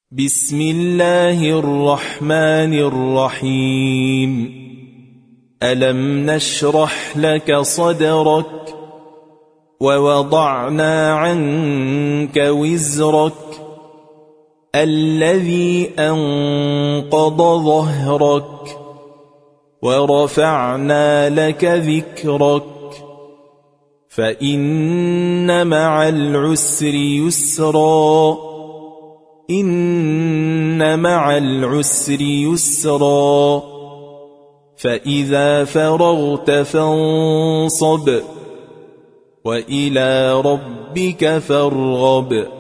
بسم الله الرحمن الرحيم ألم نشرح لك صدرك ووضعنا عنك وزرك الذي أنقض ظهرك ورفعنا لك ذكرك فإن مع العسر يسرا إن مع العسر يسرا فإذا فرغت فانصب وإلى ربك فارغب.